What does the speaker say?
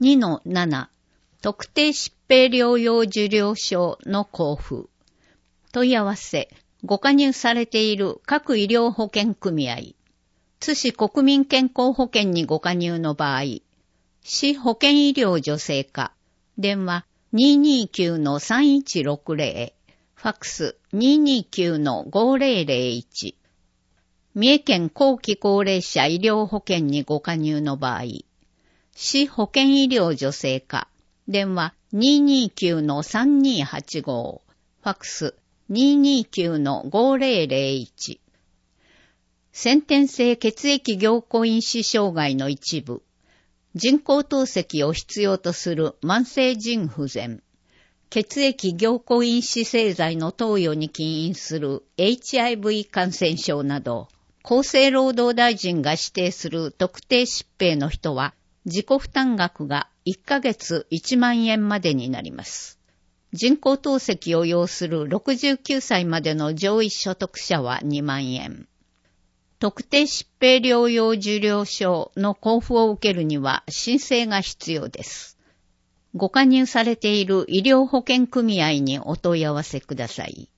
2-7 特定疾病療養受領証の交付。問い合わせ、ご加入されている各医療保険組合、津市国民健康保険にご加入の場合、市保険医療助成課、電話 229-3160、ファックス 229-5001、三重県後期高齢者医療保険にご加入の場合、市保険医療助成課、電話 229-3285、ファックス 229-5001、先天性血液凝固因子障害の一部、人工透析を必要とする慢性腎不全、血液凝固因子製剤の投与に起因する HIV 感染症など、厚生労働大臣が指定する特定疾病の人は、自己負担額が1ヶ月1万円までになります。人工透析を要する69歳までの上位所得者は2万円。特定疾病療養受領証の交付を受けるには申請が必要です。ご加入されている医療保険組合にお問い合わせください。